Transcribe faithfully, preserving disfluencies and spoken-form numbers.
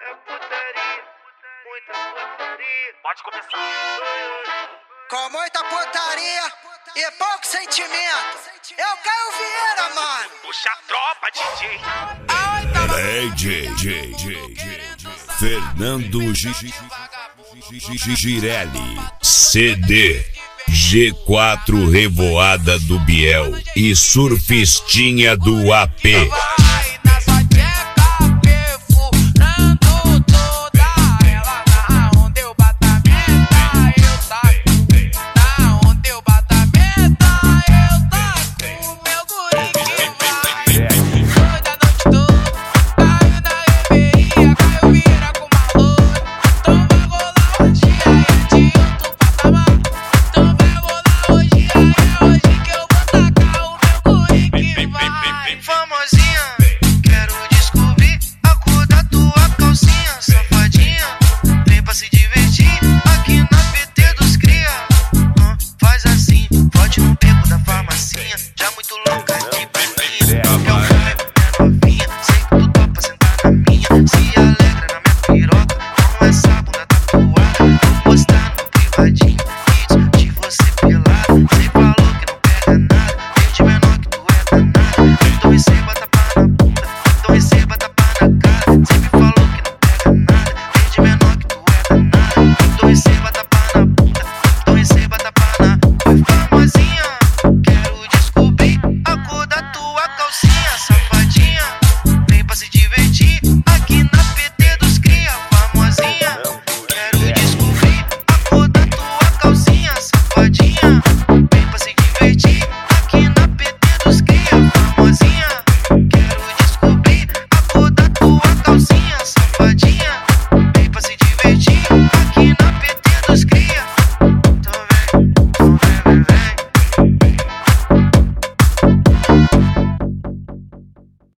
É putaria, muita putaria. Pode começar. Com muita putaria e pouco sentimento. É o Caio Vieira, mano. Puxa a tropa, D J. É D J, D J, Fernando Girelli, C D G quatro Revoada do Biel e Surfistinha do A P.